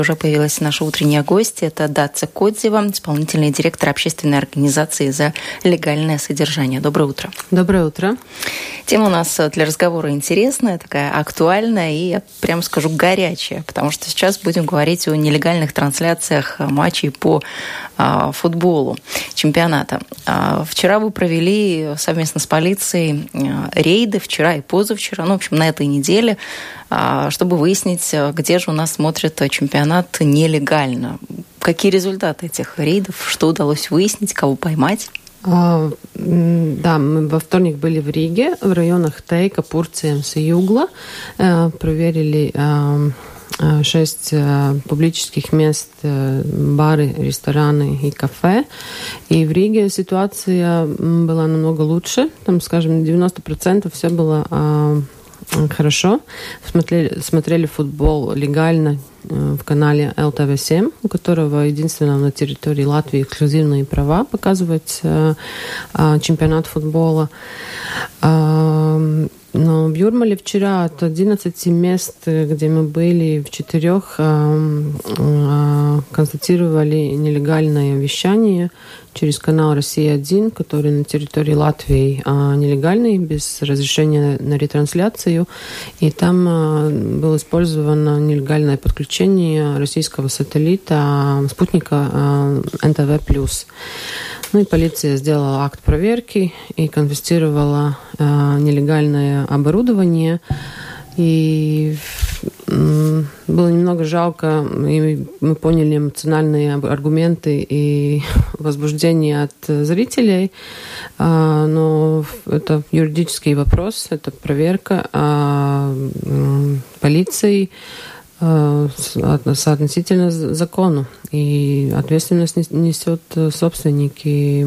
Уже появилась наша утренняя гостья. Это Даца Кодзева, исполнительный директор общественной организации «За легальное содержание». Доброе утро. Доброе утро. Тема у нас для разговора интересная, такая актуальная и, я прямо скажу, горячая, потому что сейчас будем говорить о нелегальных трансляциях матчей по футболу, чемпионата. Вчера вы провели совместно с полицией рейды, вчера и позавчера, в общем, на этой неделе, чтобы выяснить, где же у нас смотрят чемпионат нелегально. Какие результаты этих рейдов? Что удалось выяснить? Кого поймать? Да, мы во вторник были в Риге, в районах Тейка, Пурцiems и Югла. Проверили 6 публических мест, бары, рестораны и кафе. И в Риге ситуация была намного лучше. Там, скажем, 90% все было хорошо. Смотрели футбол легально в канале ЛТВ-7, у которого единственного на территории Латвии эксклюзивные права показывать чемпионат футбола. Но в Юрмале вчера от 11 мест, где мы были, в 4 констатировали нелегальное вещание через канал «Россия-1», который на территории Латвии нелегальный, без разрешения на ретрансляцию. И там было использовано нелегальное подключение российского сателлита, спутника НТВ+. И полиция сделала акт проверки и конфисцировала нелегальное оборудование. И было немного жалко, и мы поняли эмоциональные аргументы и возбуждение от зрителей, но это юридический вопрос, это проверка полиции соотносительно закону, и ответственность несет собственники,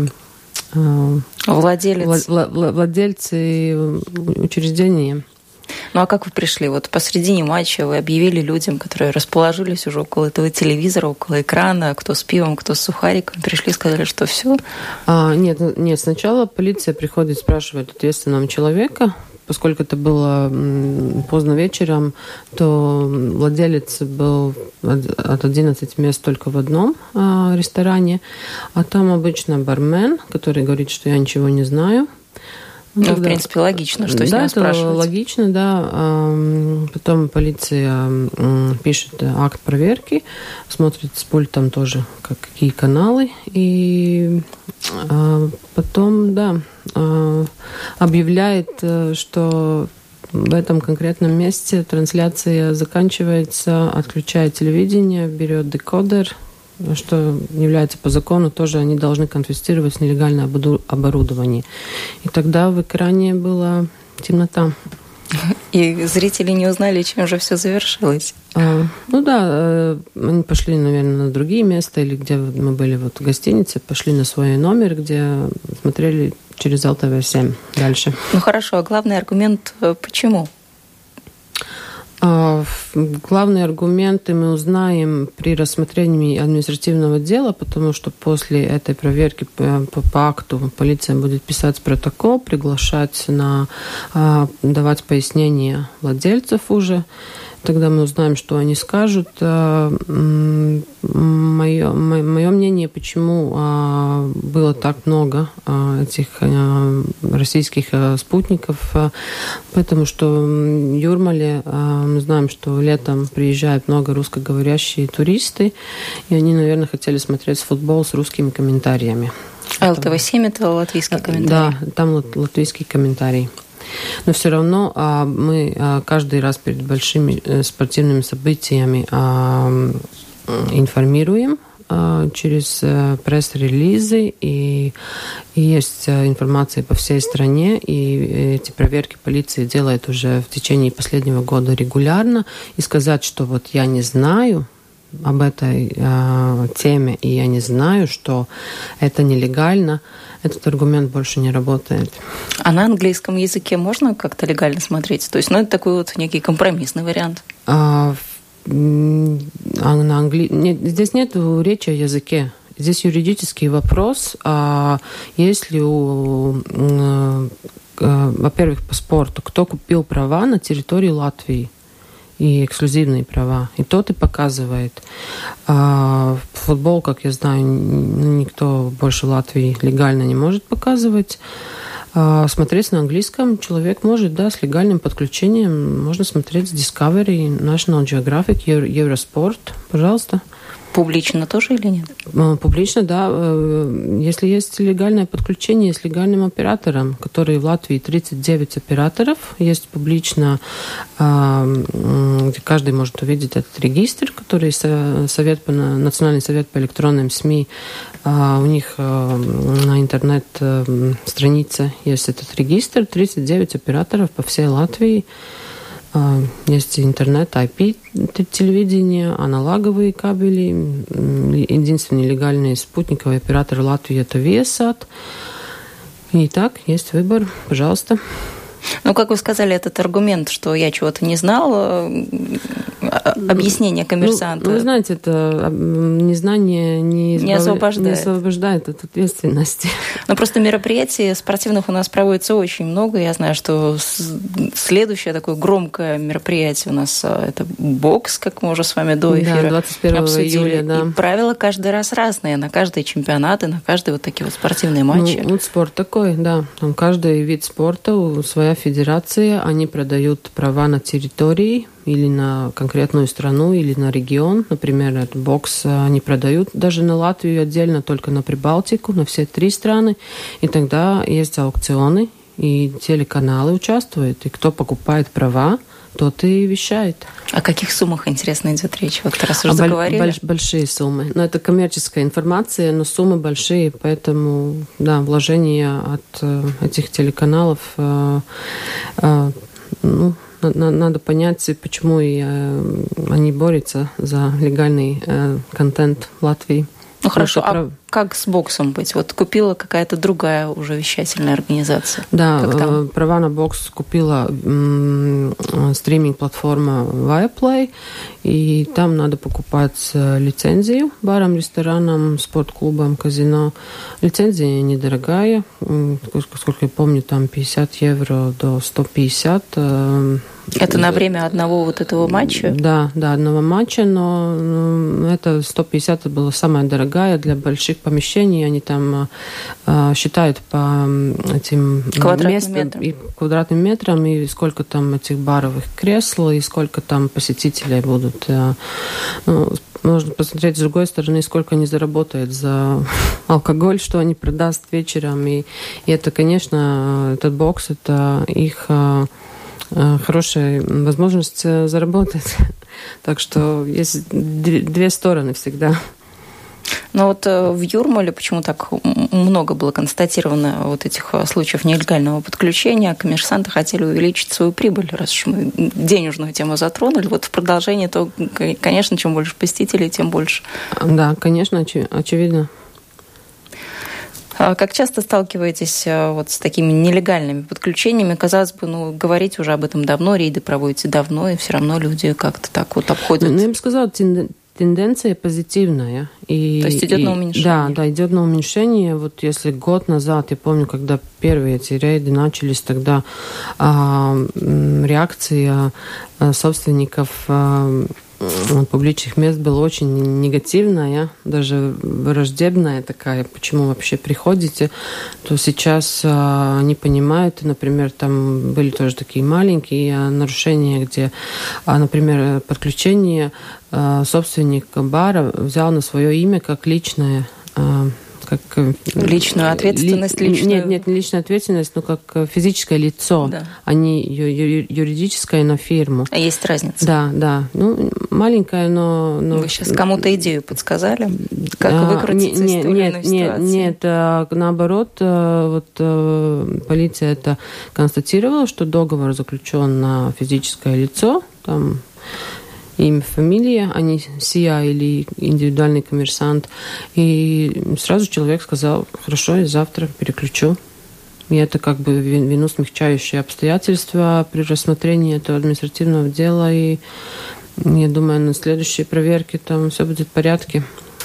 владельцы учреждения. А как вы пришли? Вот посредине матча вы объявили людям, которые расположились уже около этого телевизора, около экрана, кто с пивом, кто с сухариком, пришли и сказали, что все? Нет, сначала полиция приходит, спрашивает ответственного человека. Поскольку это было поздно вечером, то владелец был от 11 мест только в одном ресторане, а там обычно бармен, который говорит, что я ничего не знаю. В принципе, логично, что с него спрашивать. Да, это логично, да. Потом полиция пишет акт проверки, смотрит с пультом тоже, какие каналы, и потом, объявляет, что в этом конкретном месте трансляция заканчивается, отключает телевидение, берет декодер, что является по закону, тоже они должны конфисцировать нелегальное оборудование. И тогда в экране была темнота. И зрители не узнали, чем же все завершилось. Они пошли, наверное, на другие места, или где мы были в гостинице, пошли на свой номер, где смотрели через ЛТВ-7 дальше. Хорошо, а главный аргумент почему? Главные аргументы мы узнаем при рассмотрении административного дела, потому что после этой проверки по акту полиция будет писать протокол, приглашать давать пояснения владельцев уже. Тогда мы узнаем, что они скажут. Мое мнение, почему было так много этих российских спутников, потому что в Юрмале мы знаем, что летом приезжают много русскоговорящие туристы, и они, наверное, хотели смотреть футбол с русскими комментариями. ЛТВ-7 – это латвийский комментарий? Да, там латвийский комментарий. Но все равно мы каждый раз перед большими спортивными событиями информируем через пресс-релизы, и есть информация по всей стране, и эти проверки полиция делает уже в течение последнего года регулярно, и сказать, что вот я не знаю об этой теме, и я не знаю, что это нелегально, этот аргумент больше не работает. А на английском языке можно как-то легально смотреть? То есть, это такой вот некий компромиссный вариант. Здесь нет речи о языке. Здесь юридический вопрос. Если во-первых, по спорту, кто купил права на территории Латвии? и эксклюзивные права. И тот и показывает. Футбол, как я знаю, никто больше в Латвии легально не может показывать. Смотреть на английском человек может, да, с легальным подключением. Можно смотреть Discovery, National Geographic, Eurosport. Пожалуйста. Публично тоже или нет? Публично, да. Если есть легальное подключение с легальным оператором, который в Латвии 39 операторов, есть публично, где каждый может увидеть этот регистр, который Национальный совет по электронным СМИ, у них на интернет-странице есть этот регистр, 39 операторов по всей Латвии. Есть интернет, IP-телевидение, аналоговые кабели. Единственный легальный спутниковый оператор Латвии – это Viasat. И так, есть выбор. Пожалуйста. Ну, как вы сказали, этот аргумент, что я чего-то не знал, объяснение коммерсанта. Вы знаете, это незнание не освобождает от ответственности. Но просто мероприятий спортивных у нас проводится очень много. Я знаю, что следующее такое громкое мероприятие у нас это бокс, как мы уже с вами до эфира 21 июля, да. И правила каждый раз разные на каждые чемпионаты, на каждые вот такие вот спортивные матчи. Ну, вот спорт такой, да. Там каждый вид спорта, своя федерация, они продают права на территории или на конкретную страну, или на регион. Например, этот бокс они продают даже на Латвию отдельно, только на Прибалтику, на все 3 страны. И тогда есть аукционы, и телеканалы участвуют. И кто покупает права, тот и вещает. О каких суммах, интересно, идет речь? Вот раз уже заговорили. Большие суммы. Но это коммерческая информация, но суммы большие, поэтому, да, вложения от этих телеканалов, надо понять, почему они борются за легальный контент в Латвии. Ну хорошо, а как с боксом быть? Вот купила какая-то другая уже вещательная организация. Да, права на бокс купила стриминг-платформа Viaplay, и там надо покупать лицензию барам, ресторанам, спортклубам, казино. Лицензия недорогая, сколько я помню, там 50 евро до 150. Это на время одного вот этого матча? Да, одного матча, но это 150 было самая дорогая для больших помещений. Они там считают по этим квадратным метрам, и сколько там этих баровых кресел, и сколько там посетителей будут. Можно посмотреть с другой стороны, сколько они заработают за алкоголь, что они продаст вечером. И это, конечно, этот бокс, это их хорошая возможность заработать. Так что есть 2 стороны всегда. Но вот в Юрмале почему так много было констатировано вот этих случаев нелегального подключения? Коммерсанты хотели увеличить свою прибыль, раз уж мы денежную тему затронули. Вот в продолжении, то, конечно, чем больше посетителей, тем больше. Да, конечно, очевидно. Как часто сталкиваетесь вот с такими нелегальными подключениями? Казалось бы, говорить уже об этом давно, рейды проводите давно, и все равно люди как-то так вот обходят. Я бы сказала, тенденция позитивная. То есть идет на уменьшение? Да, идет на уменьшение. Вот если год назад, я помню, когда первые эти рейды начались, тогда реакция собственников публичных мест была очень негативная, даже враждебная такая, почему вообще приходите, то сейчас они понимают, например, там были тоже такие маленькие нарушения, где, например, подключение собственник бара взял на свое имя как личное, как личную ответственность? Нет, не личная ответственность, но как физическое лицо, да. А не юридическое на фирму. А есть разница? Да. Маленькая, но... Вы сейчас кому-то идею подсказали? Как выкрутиться из той или иной ситуации? Нет, наоборот, вот полиция это констатировала, что договор заключен на физическое лицо, там имя, фамилия, а не СИА или индивидуальный коммерсант. И сразу человек сказал, хорошо, я завтра переключу. И это как бы вину смягчающие обстоятельства при рассмотрении этого административного дела. И я думаю, на следующей проверке там все будет в порядке.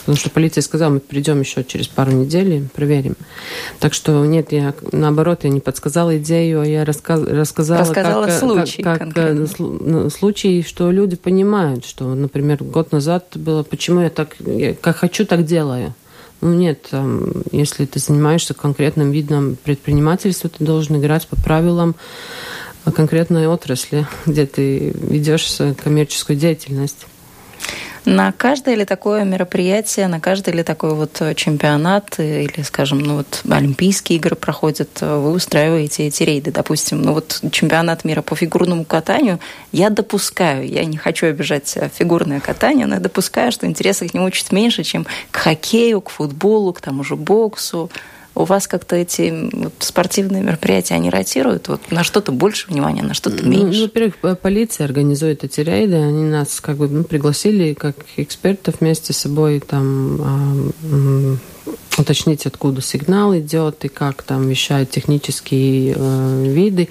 Потому что полиция сказала, мы придем еще через пару недель и проверим. Так что нет, я наоборот, я не подсказала идею, а я рассказала как случай, что люди понимают, что, например, год назад было, почему я так, как хочу, так делаю. Ну нет, если ты занимаешься конкретным видом предпринимательства, ты должен играть по правилам конкретной отрасли, где ты ведешь коммерческую деятельность. На каждое ли такое мероприятие, на каждый ли такой вот чемпионат или, скажем, Олимпийские игры проходят, вы устраиваете эти рейды? Допустим, чемпионат мира по фигурному катанию, я допускаю, я не хочу обижать фигурное катание, но я допускаю, что интереса к нему чуть меньше, чем к хоккею, к футболу, к тому же боксу. У вас как-то эти спортивные мероприятия, они ротируют? На что-то больше внимания, на что-то меньше? Во-первых, полиция организует эти рейды. Они нас пригласили как экспертов вместе с собой уточнить, откуда сигнал идет и как там вещают технические виды.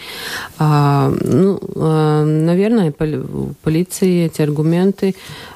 Наверное, у полиции эти аргументы,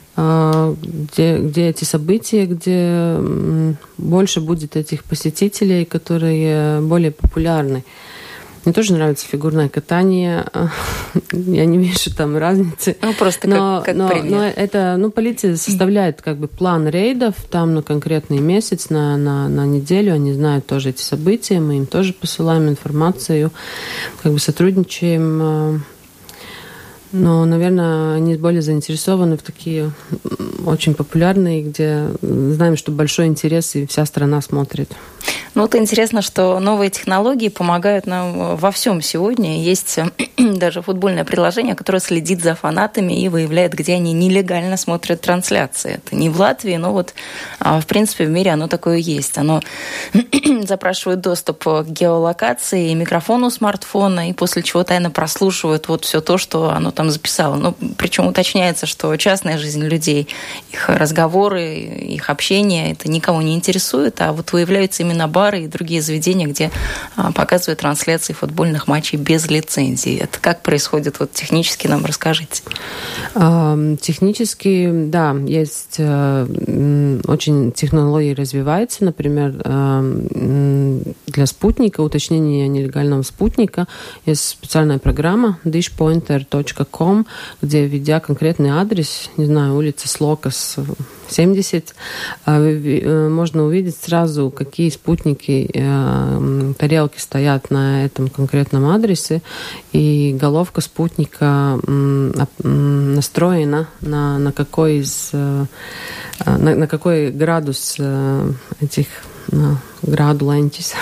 где эти события, где больше будет этих посетителей, которые более популярны. Мне тоже нравится фигурное катание. Я не вижу там разницы. Просто как пример. Но это, полиция составляет план рейдов там на конкретный месяц, на неделю. Они знают тоже эти события. Мы им тоже посылаем информацию. Сотрудничаем. Но, наверное, они более заинтересованы в такие очень популярные, где знаем, что большой интерес и вся страна смотрит. Интересно, что новые технологии помогают нам во всем сегодня. Есть даже футбольное приложение, которое следит за фанатами и выявляет, где они нелегально смотрят трансляции. Это не в Латвии, но в принципе в мире оно такое есть. Оно запрашивает доступ к геолокации и микрофону смартфона, и после чего тайно прослушивает все то, что оно там записало. Причем уточняется, что частная жизнь людей, их разговоры, их общение, это никого не интересует, а выявляются именно бары и другие заведения, где показывают трансляции футбольных матчей без лицензии. Это как происходит технически, нам расскажите. Технически, да, есть очень технологии развиваются. Например, для спутника, уточнения нелегального спутника, есть специальная программа dishpointer.com, где, введя конкретный адрес, не знаю, улица Слокас 70, можно увидеть сразу, какие спутники, тарелки стоят на этом конкретном адресе, и головка спутника настроена на какой градус этих градулентис.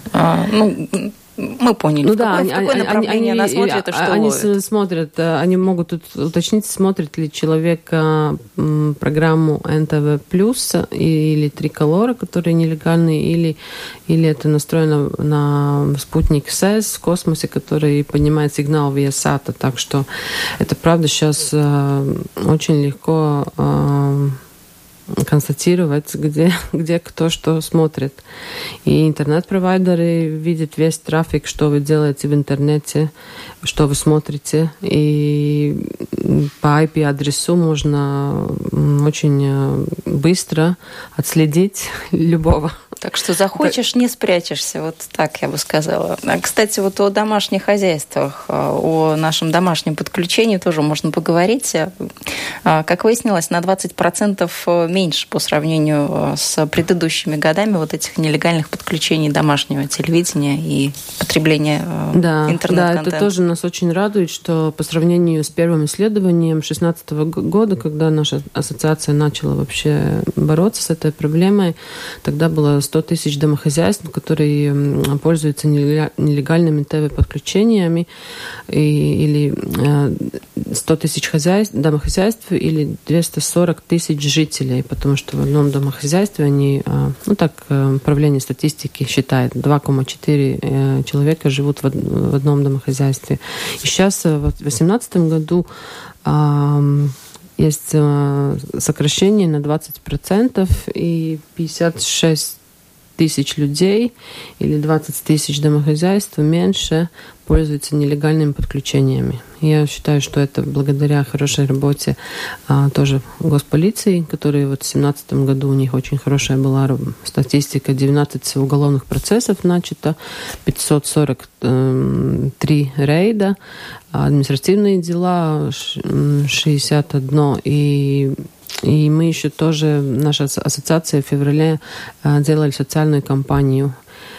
Мы поняли, в какое направление она смотрит и что ловит. Они могут уточнить, смотрит ли человек программу НТВ+, или Триколора, которые нелегальные, или это настроено на спутник СЭС в космосе, который поднимает сигнал Viasat. Так что это, правда, сейчас очень легко констатировать, где кто что смотрит. И интернет-провайдеры видят весь трафик, что вы делаете в интернете, что вы смотрите. И по IP-адресу можно очень быстро отследить любого. Так что захочешь, не спрячешься. Так я бы сказала. Кстати, о домашних хозяйствах, о нашем домашнем подключении тоже можно поговорить. Как выяснилось, на 20% меньше по сравнению с предыдущими годами этих нелегальных подключений домашнего телевидения и потребления интернет-контента. Да, это тоже нас очень радует, что по сравнению с первым исследованием 2016 года, когда наша ассоциация начала вообще бороться с этой проблемой, тогда было 100 тысяч домохозяйств, которые пользуются нелегальными ТВ-подключениями, или 100 тысяч домохозяйств или 240 тысяч жителей, потому что в одном домохозяйстве они, управление статистики считает, 2,4 человека живут в одном домохозяйстве. И сейчас в 2018 году есть сокращение на 20%, и 56 тысяч людей или 20 тысяч домохозяйств меньше пользуются нелегальными подключениями. Я считаю, что это благодаря хорошей работе тоже госполиции, которые вот в 2017 году у них очень хорошая была статистика, 19 уголовных процессов начато, 543 рейда, административные дела 61, и мы еще тоже, наша ассоциация в феврале делали социальную кампанию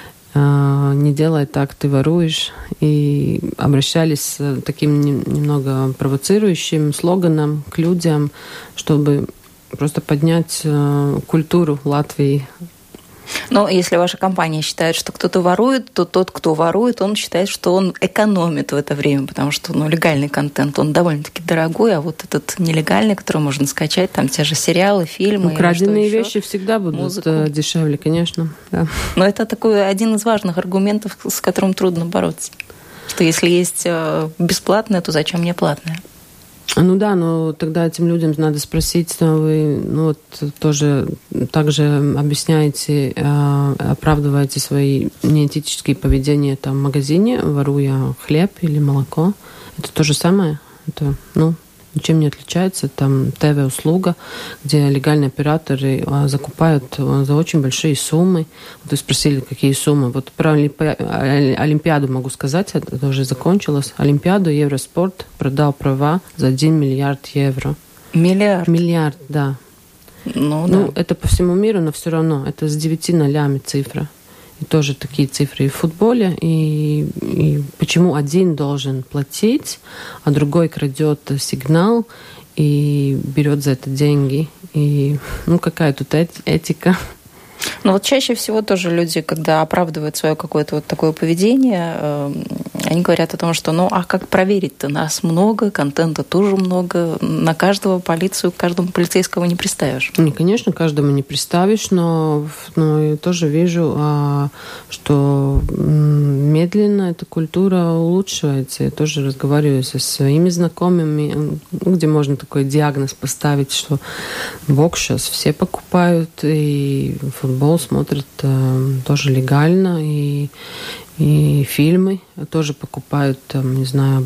«Не делай так, ты воруешь», и обращались с таким немного провоцирующим слоганом к людям, чтобы просто поднять культуру Латвии. Но если ваша компания считает, что кто-то ворует, то тот, кто ворует, он считает, что он экономит в это время, потому что легальный контент, он довольно-таки дорогой, а вот этот нелегальный, который можно скачать, там те же сериалы, фильмы. Украденные вещи всегда будут дешевле, конечно. Да. Но это такой один из важных аргументов, с которым трудно бороться. Что если есть бесплатное, то зачем мне платное? Ну да, но тогда этим людям надо спросить, вы вот тоже также объясняете, оправдываете свои неэтические поведения там, в магазине, воруя хлеб или молоко. Это то же самое. Это, ничем не отличается. Там ТВ-услуга, где легальные операторы закупают за очень большие суммы. Вот вы спросили, какие суммы. Вот про Олимпиаду могу сказать, это уже закончилось. Олимпиаду Евроспорт продал права за 1 миллиард евро. Миллиард? Миллиард, да. Да. Это по всему миру, но все равно. Это с 9 нолями цифра. И тоже такие цифры и в футболе. И почему один должен платить, а другой крадет сигнал и берет за это деньги. И какая тут этика? Но вот чаще всего тоже люди, когда оправдывают свое какое-то вот такое поведение, они говорят о том, что а как проверить-то? Нас много, контента тоже много, на каждого каждому полицейского не приставишь. Конечно, каждому не приставишь, но я тоже вижу, что медленно эта культура улучшается. Я тоже разговариваю со своими знакомыми, где можно такой диагноз поставить, что бокс сейчас все покупают, и футбол смотрят тоже легально, и фильмы тоже покупают, не знаю,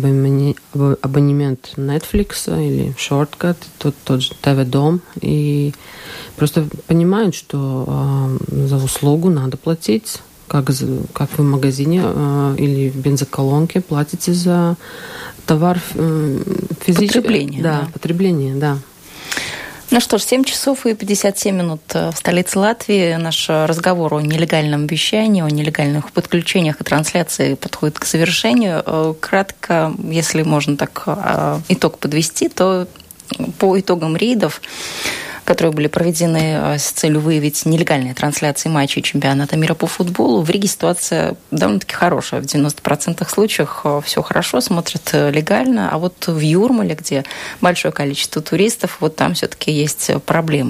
абонемент Netflix или Shortcut, тот же ТВ-дом, и просто понимают, что за услугу надо платить, как вы в магазине или в бензоколонке платите за товар физически. Потребление. Да, потребление, да. Ну что ж, 7 часов и 57 минут в столице Латвии. Наш разговор о нелегальном вещании, о нелегальных подключениях и трансляции подходит к завершению. Кратко, если можно так итог подвести, то по итогам рейдов, которые были проведены с целью выявить нелегальные трансляции матчей чемпионата мира по футболу, в Риге ситуация довольно-таки хорошая. В 90% случаев все хорошо, смотрят легально. А вот в Юрмале, где большое количество туристов, вот там все-таки есть проблемы.